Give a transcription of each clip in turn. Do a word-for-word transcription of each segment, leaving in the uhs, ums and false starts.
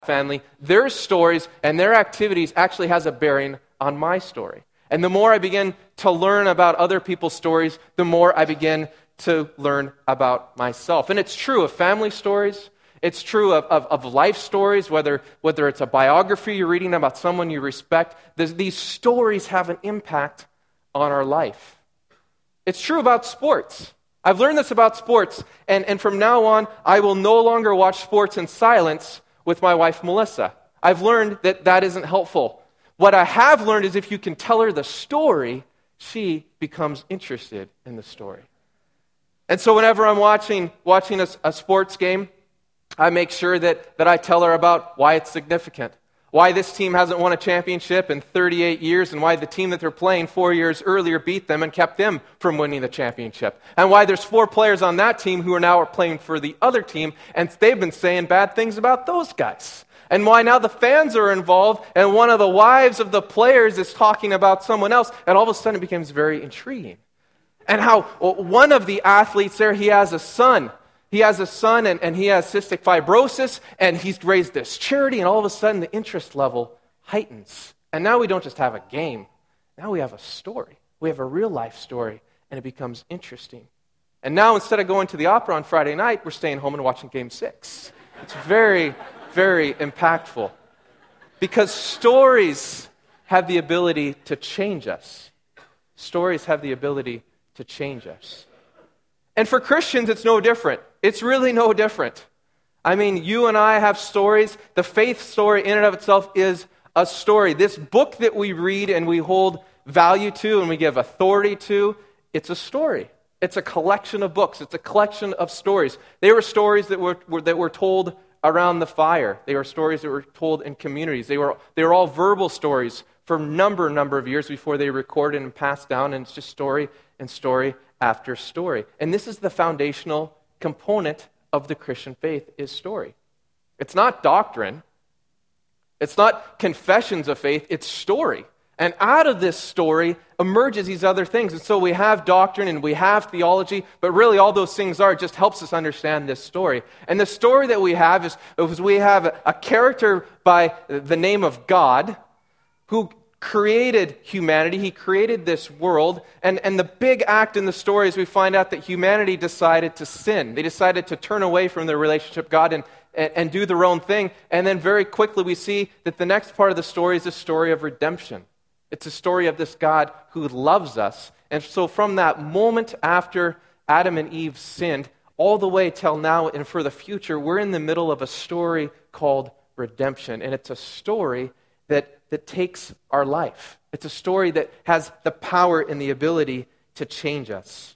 family, their stories and their activities actually has a bearing on my story. And the more I begin to learn about other people's stories, the more I begin to learn about myself. And it's true of family stories. It's true of, of, of life stories, whether, whether it's a biography you're reading about someone you respect. These stories have an impact on our life. It's true about sports. I've learned this about sports, and, and from now on, I will no longer watch sports in silence with my wife, Melissa. I've learned that that isn't helpful. What I have learned is if you can tell her the story, she becomes interested in the story. And so whenever I'm watching watching a, a sports game, I make sure that, that I tell her about why it's significant, why this team hasn't won a championship in thirty-eight years, and why the team that they're playing four years earlier beat them and kept them from winning the championship, and why there's four players on that team who are now playing for the other team, and they've been saying bad things about those guys, and why now the fans are involved, and one of the wives of the players is talking about someone else, and all of a sudden it becomes very intriguing. And how one of the athletes there, he has a son. He has a son, and, and he has cystic fibrosis, and he's raised this charity, and all of a sudden the interest level heightens. And now we don't just have a game. Now we have a story. We have a real-life story, and it becomes interesting. And now instead of going to the opera on Friday night, we're staying home and watching Game six. It's very, very impactful. Because stories have the ability to change us. Stories have the ability to change us. And for Christians, it's no different. It's really no different. I mean, you and I have stories. The faith story in and of itself is a story. This book that we read and we hold value to and we give authority to, it's a story. It's a collection of books. It's a collection of stories. They were stories that were, were that were told around the fire. They were stories that were told in communities. They were they were all verbal stories for a number, number of years before they recorded and passed down, and it's just story and story after story. And this is the foundational component of the Christian faith, is story. It's not doctrine. It's not confessions of faith. It's story. And out of this story emerges these other things. And so we have doctrine and we have theology, but really all those things are, it just helps us understand this story. And the story that we have is, is we have a character by the name of God who created humanity. He created this world. And, and the big act in the story is we find out that humanity decided to sin. They decided to turn away from their relationship with God and, and, and do their own thing. And then very quickly we see that the next part of the story is a story of redemption. It's a story of this God who loves us. And so from that moment after Adam and Eve sinned, all the way till now and for the future, we're in the middle of a story called redemption. And it's a story that, that takes our life. It's a story that has the power and the ability to change us.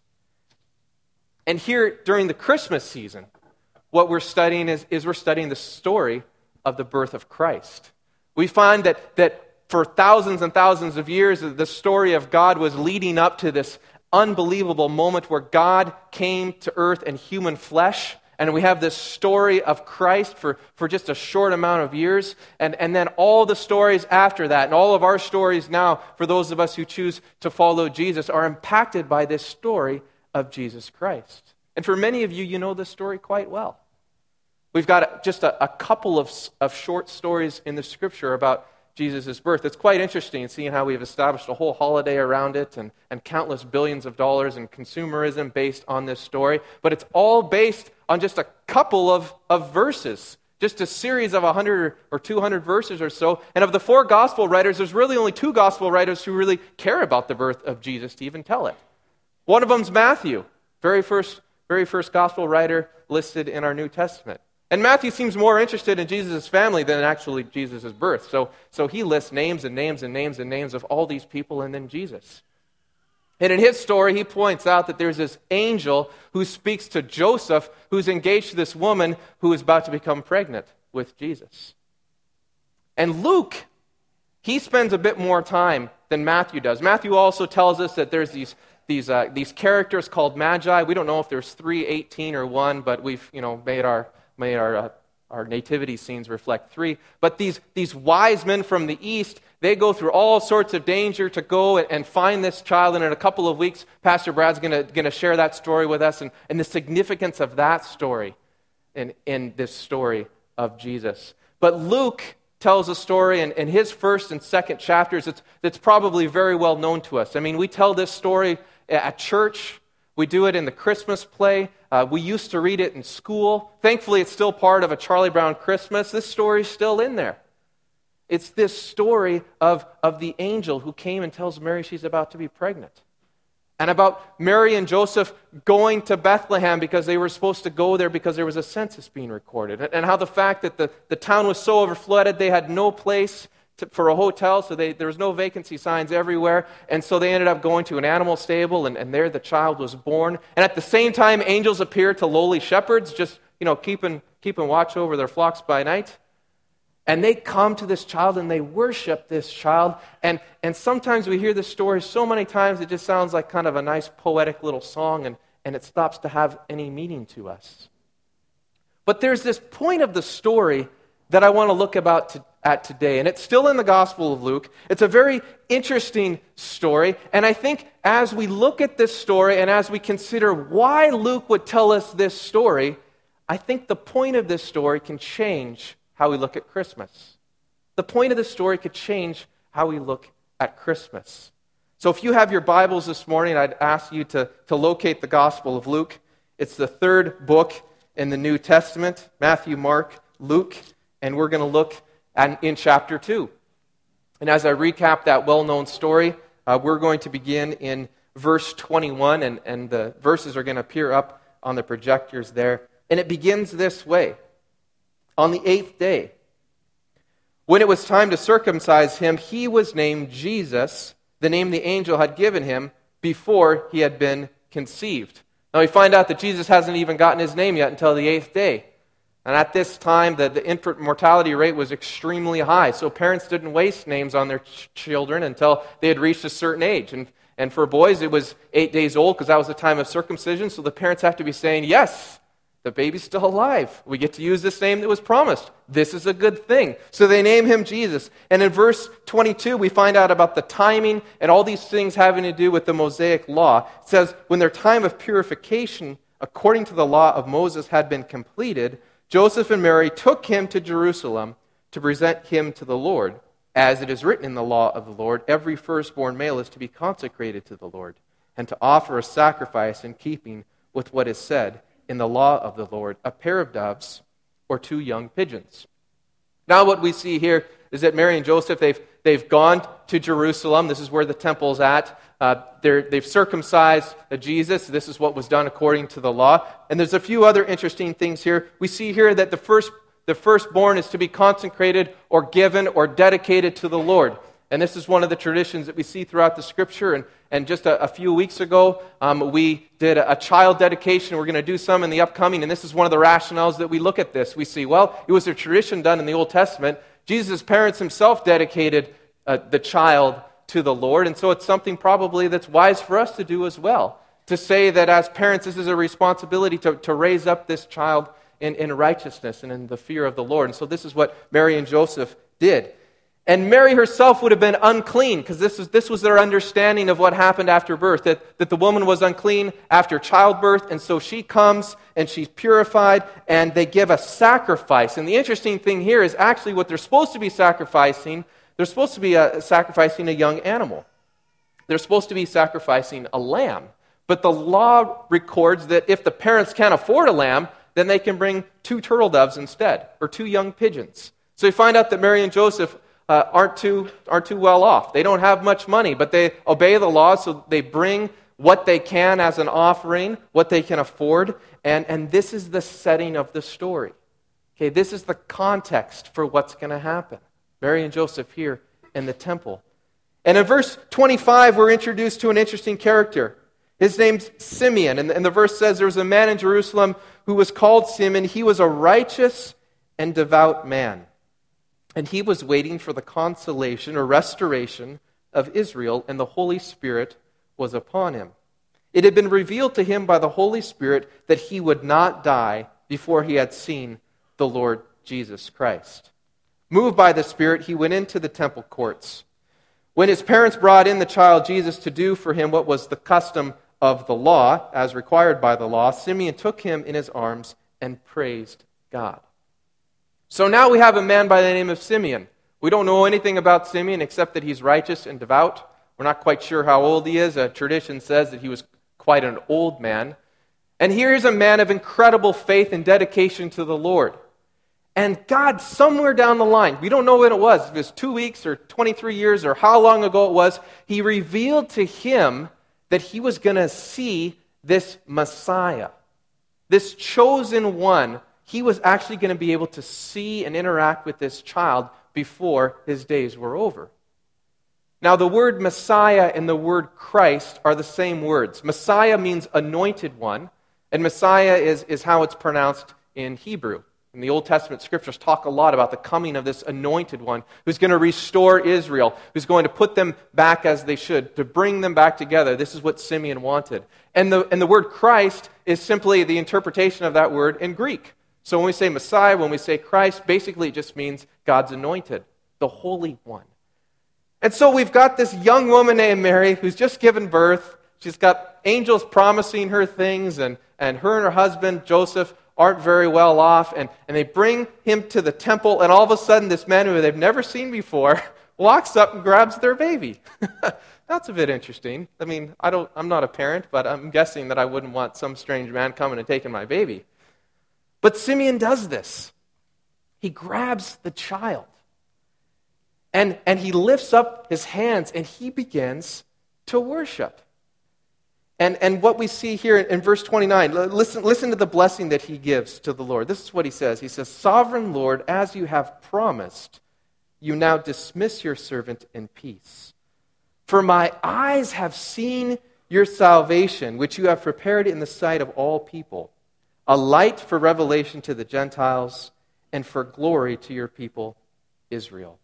And here during the Christmas season, what we're studying is, is we're studying the story of the birth of Christ. We find that, that for thousands and thousands of years, the story of God was leading up to this unbelievable moment where God came to earth in human flesh. And we have this story of Christ for, for just a short amount of years. And, and then all the stories after that, and all of our stories now, for those of us who choose to follow Jesus, are impacted by this story of Jesus Christ. And for many of you, you know this story quite well. We've got just a, a couple of, of short stories in the Scripture about Jesus' birth. It's quite interesting seeing how we've established a whole holiday around it and, and countless billions of dollars in consumerism based on this story. But it's all based on just a couple of, of verses, just a series of one hundred or two hundred verses or so. And of the four gospel writers, there's really only two gospel writers who really care about the birth of Jesus to even tell it. One of them's Matthew, very first, very first gospel writer listed in our New Testament. And Matthew seems more interested in Jesus' family than actually Jesus' birth. So, so he lists names and names and names and names of all these people and then Jesus. And in his story, he points out that there's this angel who speaks to Joseph, who's engaged to this woman who is about to become pregnant with Jesus. And Luke, he spends a bit more time than Matthew does. Matthew also tells us that there's these these uh, these characters called magi. We don't know if there's three, eighteen, or one, but we've you know made our May our uh, our nativity scenes reflect three. But these, these wise men from the east, they go through all sorts of danger to go and, and find this child. And in a couple of weeks, Pastor Brad's going to going to share that story with us and, and the significance of that story in, in this story of Jesus. But Luke tells a story in, in his first and second chapters that's, that's probably very well known to us. I mean, we tell this story at church. We do it in the Christmas play. Uh, we used to read it in school. Thankfully, it's still part of a Charlie Brown Christmas. This story's still in there. It's this story of, of the angel who came and tells Mary she's about to be pregnant. And about Mary and Joseph going to Bethlehem because they were supposed to go there because there was a census being recorded. And how the fact that the, the town was so overflooded, they had no place to, for a hotel, so they, there was no vacancy signs everywhere. And so they ended up going to an animal stable, and, and there the child was born. And at the same time, angels appeared to lowly shepherds, just, you know, keeping, keeping watch over their flocks by night. And they come to this child and they worship this child. And, and sometimes we hear this story so many times it just sounds like kind of a nice poetic little song, and, and it stops to have any meaning to us. But there's this point of the story that I want to look about to, at today. And it's still in the Gospel of Luke. It's a very interesting story. And I think as we look at this story and as we consider why Luke would tell us this story, I think the point of this story can change how we look at Christmas. The point of the story could change how we look at Christmas. So if you have your Bibles this morning, I'd ask you to, to locate the Gospel of Luke. It's the third book in the New Testament, Matthew, Mark, Luke, and we're going to look at, in chapter two. And as I recap that well-known story, uh, we're going to begin in verse twenty-one, and, and the verses are going to appear up on the projectors there. And it begins this way. On the eighth day, when it was time to circumcise him, he was named Jesus, the name the angel had given him before he had been conceived. Now we find out that Jesus hasn't even gotten his name yet until the eighth day. And at this time, the, the infant mortality rate was extremely high. So parents didn't waste names on their ch- children until they had reached a certain age. And, and for boys, it was eight days old because that was the time of circumcision. So the parents have to be saying, yes, the baby's still alive. We get to use this name that was promised. This is a good thing. So they name him Jesus. And in verse twenty-two, we find out about the timing and all these things having to do with the Mosaic law. It says, when their time of purification, according to the law of Moses, had been completed, Joseph and Mary took him to Jerusalem to present him to the Lord. As it is written in the law of the Lord, every firstborn male is to be consecrated to the Lord, and to offer a sacrifice in keeping with what is said in the law of the Lord, a pair of doves or two young pigeons. Now what we see here is that Mary and Joseph, they've, they've gone to Jerusalem. This is where the temple's at. Uh, they've circumcised Jesus. This is what was done according to the law. And there's a few other interesting things here. We see here that the first, the firstborn is to be consecrated or given or dedicated to the Lord. And this is one of the traditions that we see throughout the Scripture. And, and just a, a few weeks ago, um, we did a, a child dedication. We're going to do some in the upcoming. And this is one of the rationales that we look at this. We see, well, it was a tradition done in the Old Testament. Jesus' parents himself dedicated uh, the child to the Lord. And so it's something probably that's wise for us to do as well. To say that as parents, this is a responsibility to, to raise up this child in, in righteousness and in the fear of the Lord. And so this is what Mary and Joseph did. And Mary herself would have been unclean, because this was, this was their understanding of what happened after birth, that, that the woman was unclean after childbirth, and so she comes and she's purified, and they give a sacrifice. And the interesting thing here is actually what they're supposed to be sacrificing, they're supposed to be uh, sacrificing a young animal. They're supposed to be sacrificing a lamb. But the law records that if the parents can't afford a lamb, then they can bring two turtle doves instead, or two young pigeons. So you find out that Mary and Joseph Uh, aren't too aren't too well off. They don't have much money, but they obey the law, so they bring what they can as an offering, what they can afford, and, and this is the setting of the story. Okay, this is the context for what's going to happen. Mary and Joseph here in the temple. And in verse twenty-five, we're introduced to an interesting character. His name's Simeon, and, and the verse says there was a man in Jerusalem who was called Simeon. He was a righteous and devout man. And he was waiting for the consolation or restoration of Israel, and the Holy Spirit was upon him. It had been revealed to him by the Holy Spirit that he would not die before he had seen the Lord Jesus Christ. Moved by the Spirit, he went into the temple courts. When his parents brought in the child Jesus to do for him what was the custom of the law, as required by the law, Simeon took him in his arms and praised God. So now we have a man by the name of Simeon. We don't know anything about Simeon except that he's righteous and devout. We're not quite sure how old he is. A tradition says that he was quite an old man. And here's a man of incredible faith and dedication to the Lord. And God, somewhere down the line, we don't know when it was, if it was two weeks or twenty-three years or how long ago it was, he revealed to him that he was going to see this Messiah, this chosen one. He was actually going to be able to see and interact with this child before his days were over. Now, the word Messiah and the word Christ are the same words. Messiah means anointed one, and Messiah is, is how it's pronounced in Hebrew. And the Old Testament scriptures talk a lot about the coming of this anointed one who's going to restore Israel, who's going to put them back as they should, to bring them back together. This is what Simeon wanted. And the, and the word Christ is simply the interpretation of that word in Greek. So when we say Messiah, when we say Christ, basically it just means God's anointed, the Holy One. And so we've got this young woman named Mary who's just given birth. She's got angels promising her things, and, and her and her husband, Joseph, aren't very well off. And, and they bring him to the temple, and all of a sudden this man who they've never seen before walks up and grabs their baby. That's a bit interesting. I mean, I don't, I'm not a parent, but I'm guessing that I wouldn't want some strange man coming and taking my baby. But Simeon does this. He grabs the child. And, and he lifts up his hands and he begins to worship. And, and what we see here in, in verse twenty-nine, listen, listen to the blessing that he gives to the Lord. This is what he says. He says, "Sovereign Lord, as you have promised, you now dismiss your servant in peace. For my eyes have seen your salvation, which you have prepared in the sight of all people, a light for revelation to the Gentiles and for glory to your people, Israel."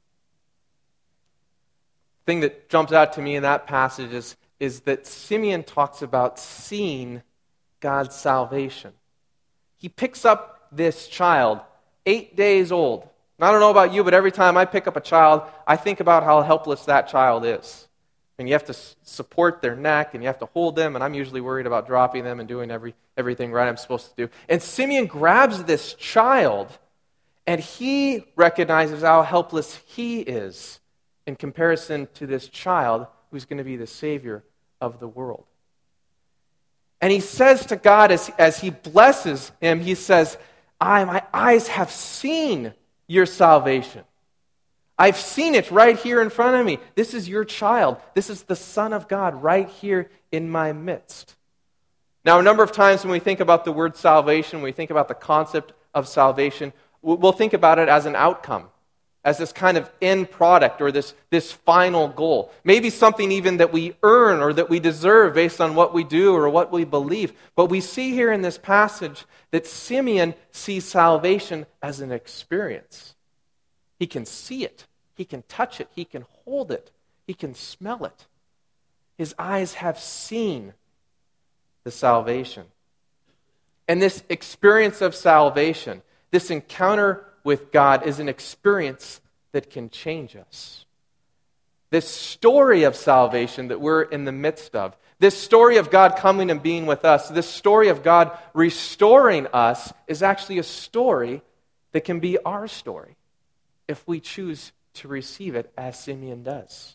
The thing that jumps out to me in that passage is, is that Simeon talks about seeing God's salvation. He picks up this child, eight days old. And I don't know about you, but every time I pick up a child, I think about how helpless that child is. And you have to support their neck, and you have to hold them, and I'm usually worried about dropping them and doing every, everything right I'm supposed to do. And Simeon grabs this child, and he recognizes how helpless he is in comparison to this child who's going to be the Savior of the world. And he says to God as, as he blesses him, he says, I, my eyes have seen your salvation. I've seen it right here in front of me. This is your child. This is the Son of God right here in my midst. Now, a number of times when we think about the word salvation, when we think about the concept of salvation, we'll think about it as an outcome, as this kind of end product or this, this final goal. Maybe something even that we earn or that we deserve based on what we do or what we believe. But we see here in this passage that Simeon sees salvation as an experience. He can see it. He can touch it. He can hold it. He can smell it. His eyes have seen the salvation. And this experience of salvation, this encounter with God, is an experience that can change us. This story of salvation that we're in the midst of, this story of God coming and being with us, this story of God restoring us is actually a story that can be our story if we choose to receive it as Simeon does.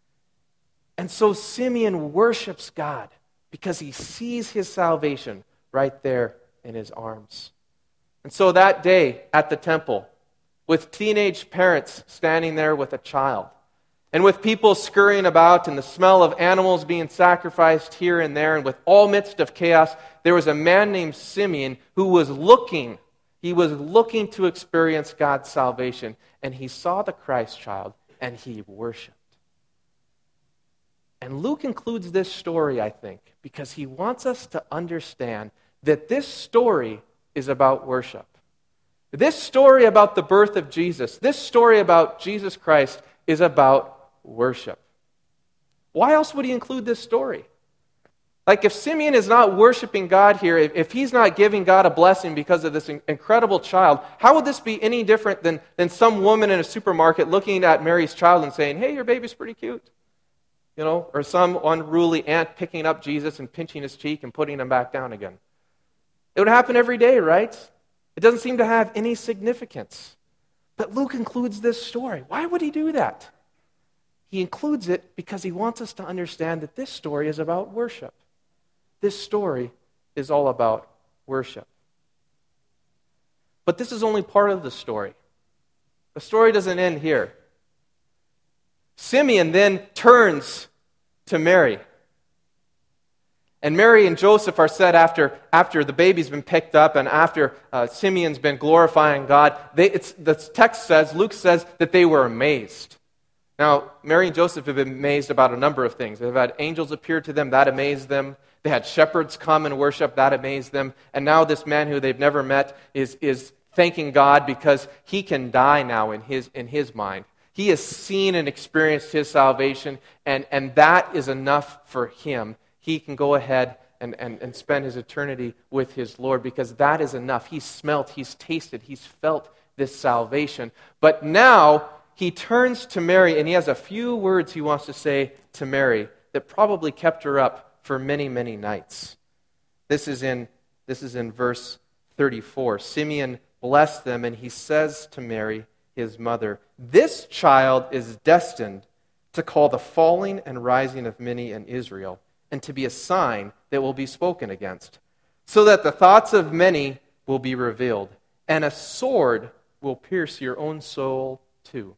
And so Simeon worships God because he sees his salvation right there in his arms. And so that day at the temple, with teenage parents standing there with a child, and with people scurrying about and the smell of animals being sacrificed here and there, and with all midst of chaos, there was a man named Simeon who was looking, he was looking to experience God's salvation, and he saw the Christ child, and he worshiped. And Luke includes this story, I think, because he wants us to understand that this story is about worship. This story about the birth of Jesus, this story about Jesus Christ is about worship. Why else would he include this story? Like if Simeon is not worshiping God here, if, if he's not giving God a blessing because of this in- incredible child, how would this be any different than, than some woman in a supermarket looking at Mary's child and saying, hey, your baby's pretty cute? You know, or some unruly aunt picking up Jesus and pinching his cheek and putting him back down again. It would happen every day, right? It doesn't seem to have any significance. But Luke includes this story. Why would he do that? He includes it because he wants us to understand that this story is about worship. This story is all about worship. But this is only part of the story. The story doesn't end here. Simeon then turns to Mary. And Mary and Joseph are said after, after the baby's been picked up and after uh, Simeon's been glorifying God, they, it's, the text says, Luke says, that they were amazed. Now, Mary and Joseph have been amazed about a number of things. They've had angels appear to them, that amazed them. They had shepherds come and worship, that amazed them. And now this man who they've never met is, is thanking God because he can die now in his, in his mind. He has seen and experienced his salvation, and, and that is enough for him. He can go ahead and, and, and spend his eternity with his Lord because that is enough. He's smelt, he's tasted, he's felt this salvation. But now he turns to Mary and he has a few words he wants to say to Mary that probably kept her up for many, many nights. This is in, this is in verse thirty-four. Simeon blessed them and he says to Mary, his mother, "This child is destined to call the falling and rising of many in Israel, and to be a sign that will be spoken against, so that the thoughts of many will be revealed, and a sword will pierce your own soul too."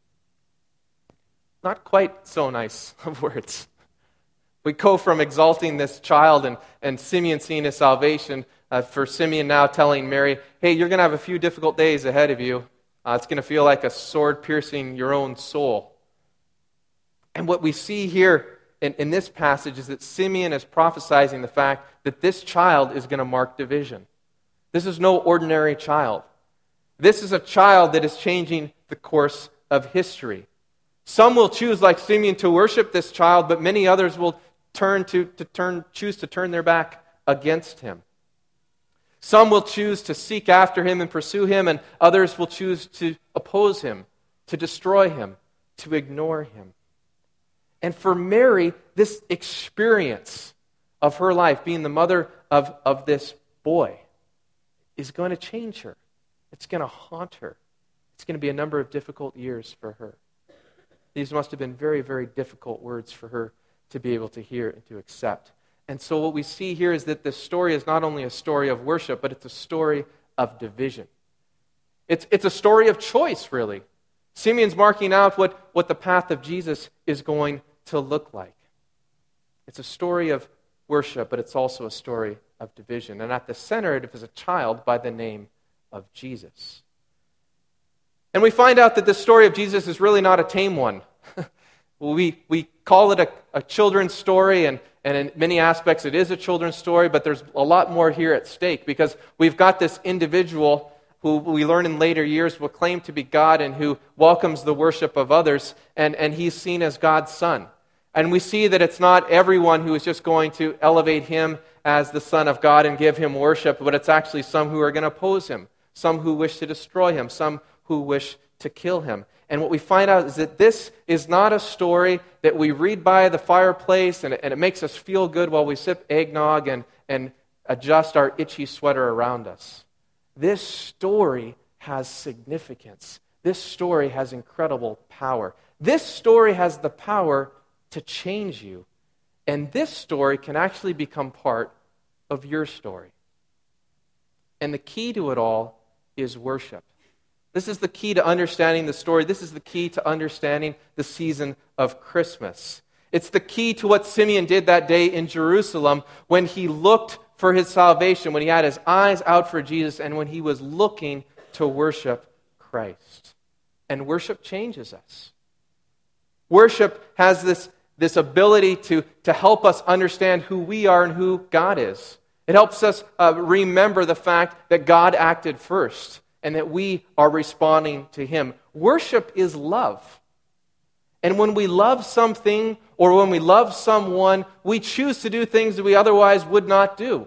Not quite so nice of words. We go from exalting this child and, and Simeon seeing his salvation, uh, for Simeon now telling Mary, hey, you're going to have a few difficult days ahead of you. Uh, it's going to feel like a sword piercing your own soul. And what we see here In, in this passage is that Simeon is prophesying the fact that this child is going to mark division. This is no ordinary child. This is a child that is changing the course of history. Some will choose, like Simeon, to worship this child, but many others will turn to, to turn, choose to turn their back against him. Some will choose to seek after him and pursue him, and others will choose to oppose him, to destroy him, to ignore him. And for Mary, this experience of her life, being the mother of, of this boy, is going to change her. It's going to haunt her. It's going to be a number of difficult years for her. These must have been very, very difficult words for her to be able to hear and to accept. And so what we see here is that this story is not only a story of worship, but it's a story of division. It's, it's a story of choice, really. Simeon's marking out what, what the path of Jesus is going to look like. It's a story of worship, but it's also a story of division. And at the center of it is a child by the name of Jesus. And we find out that the story of Jesus is really not a tame one. we we call it a, a children's story, and, and in many aspects it is a children's story, but there's a lot more here at stake because we've got this individual who we learn in later years will claim to be God and who welcomes the worship of others, and, and he's seen as God's son. And we see that it's not everyone who is just going to elevate him as the Son of God and give him worship, but it's actually some who are going to oppose him, some who wish to destroy him, some who wish to kill him. And what we find out is that this is not a story that we read by the fireplace and it, and it makes us feel good while we sip eggnog and, and adjust our itchy sweater around us. This story has significance. This story has incredible power. This story has the power to change you. And this story can actually become part of your story. And the key to it all is worship. This is the key to understanding the story. This is the key to understanding the season of Christmas. It's the key to what Simeon did that day in Jerusalem when he looked for his salvation, when he had his eyes out for Jesus, and when he was looking to worship Christ. And worship changes us. Worship has this, this ability to, to help us understand who we are and who God is. It helps us uh, remember the fact that God acted first and that we are responding to him. Worship is love. And when we love something or when we love someone, we choose to do things that we otherwise would not do.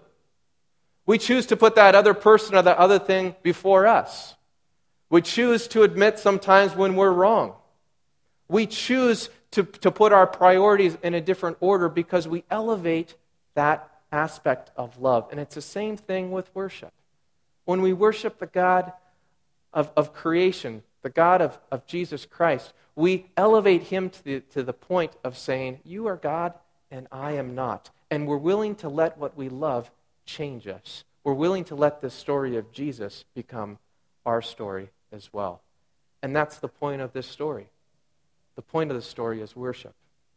We choose to put that other person or that other thing before us. We choose to admit sometimes when we're wrong. We choose to, to put our priorities in a different order because we elevate that aspect of love. And it's the same thing with worship. When we worship the God of, of creation, the God of, of Jesus Christ, we elevate him to the, to the point of saying, you are God and I am not. And we're willing to let what we love change us. We're willing to let the story of Jesus become our story as well. And that's the point of this story. The point of the story is worship.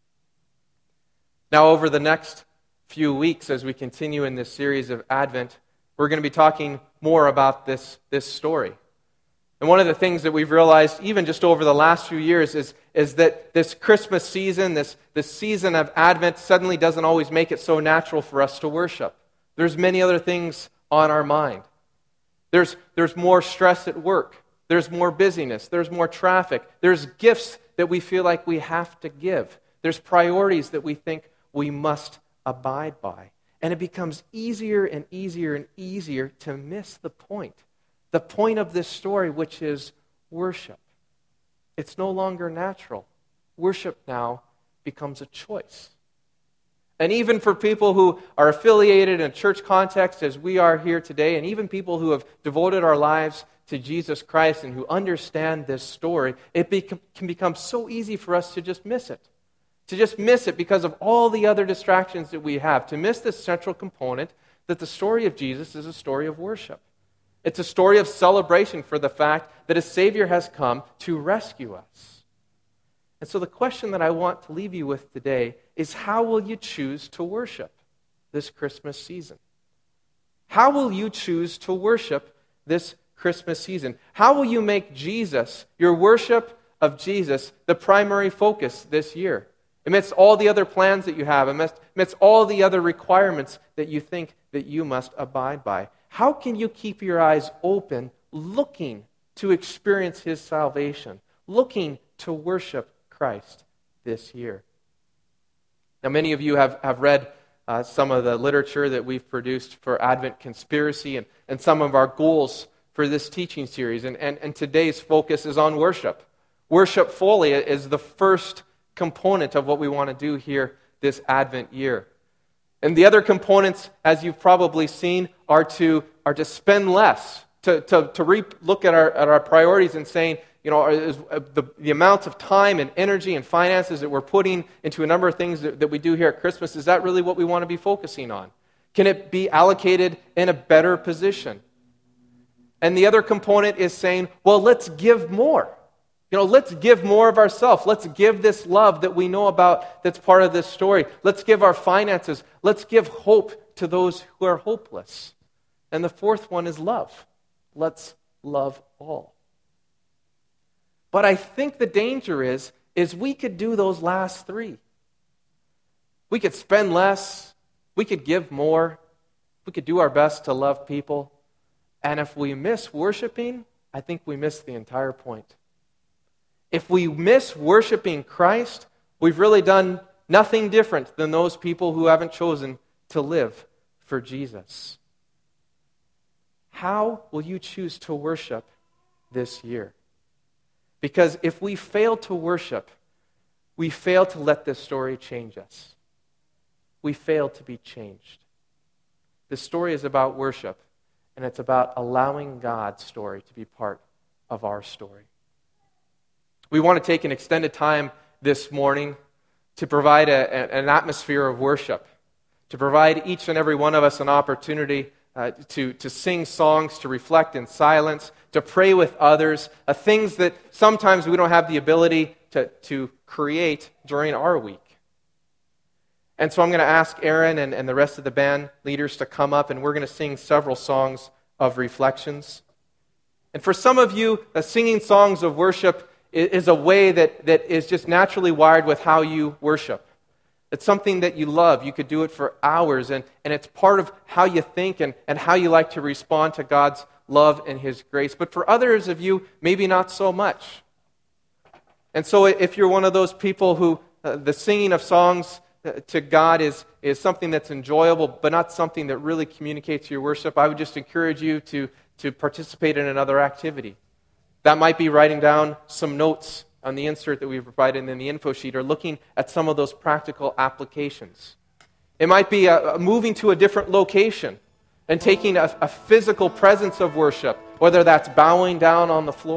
Now, over the next few weeks, as we continue in this series of Advent, we're going to be talking more about this, this story. And one of the things that we've realized, even just over the last few years, is, is that this Christmas season, this, this season of Advent, suddenly doesn't always make it so natural for us to worship. There's many other things on our mind. There's, there's more stress at work. There's more busyness. There's more traffic. There's gifts that we feel like we have to give. There's priorities that we think we must abide by. And it becomes easier and easier and easier to miss the point. The point of this story, which is worship. It's no longer natural. Worship now becomes a choice. And even for people who are affiliated in a church context as we are here today, and even people who have devoted our lives to Jesus Christ and who understand this story, it beca- can become so easy for us to just miss it. To just miss it because of all the other distractions that we have. To miss this central component that the story of Jesus is a story of worship. It's a story of celebration for the fact that a Savior has come to rescue us. And so the question that I want to leave you with today is, how will you choose to worship this Christmas season? How will you choose to worship this Christmas season? How will you make Jesus, your worship of Jesus, the primary focus this year? Amidst all the other plans that you have, amidst, amidst all the other requirements that you think that you must abide by. How can you keep your eyes open, looking to experience His salvation, looking to worship Christ this year? Now, many of you have, have read uh, some of the literature that we've produced for Advent Conspiracy and, and some of our goals for this teaching series. And, and, and today's focus is on worship. Worship fully is the first component of what we want to do here this Advent year. And the other components, as you've probably seen, are to are to spend less, to to to re- look at our at our priorities and saying, you know, is, uh, the the amounts of time and energy and finances that we're putting into a number of things that, that we do here at Christmas, is that really what we want to be focusing on? Can it be allocated in a better position? And the other component is saying, well, let's give more. You know, let's give more of ourselves. Let's give this love that we know about that's part of this story. Let's give our finances. Let's give hope to those who are hopeless. And the fourth one is love. Let's love all. But I think the danger is, is we could do those last three. We could spend less. We could give more. We could do our best to love people. And if we miss worshiping, I think we miss the entire point. If we miss worshiping Christ, we've really done nothing different than those people who haven't chosen to live for Jesus. How will you choose to worship this year? Because if we fail to worship, we fail to let this story change us. We fail to be changed. This story is about worship, and it's about allowing God's story to be part of our story. We want to take an extended time this morning to provide a, an atmosphere of worship, to provide each and every one of us an opportunity uh, to, to sing songs, to reflect in silence, to pray with others, uh, things that sometimes we don't have the ability to, to create during our week. And so I'm going to ask Aaron and, and the rest of the band leaders to come up, and we're going to sing several songs of reflections. And for some of you, uh, singing songs of worship is a way that, that is just naturally wired with how you worship. It's something that you love. You could do it for hours, and, and it's part of how you think and, and how you like to respond to God's love and His grace. But for others of you, maybe not so much. And so if you're one of those people who uh, the singing of songs to God is, is something that's enjoyable, but not something that really communicates your worship, I would just encourage you to, to participate in another activity. That might be writing down some notes on the insert that we've provided in the info sheet, or looking at some of those practical applications. It might be a, a moving to a different location and taking a, a physical presence of worship, whether that's bowing down on the floor,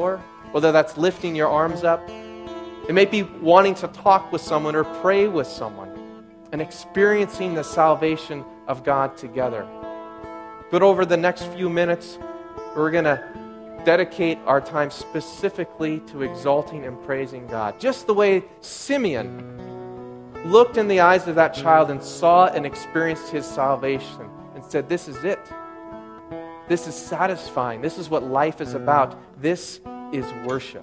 whether that's lifting your arms up. It may be wanting to talk with someone or pray with someone and experiencing the salvation of God together. But over the next few minutes, we're going to dedicate our time specifically to exalting and praising God. Just the way Simeon looked in the eyes of that child and saw and experienced his salvation and said, this is it. This is satisfying. This is what life is about. This is worship.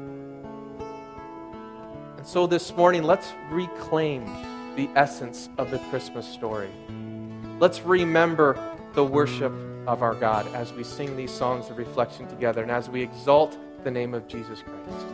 And so this morning, let's reclaim the essence of the Christmas story. Let's remember the worship of our God as we sing these songs of reflection together and as we exalt the name of Jesus Christ.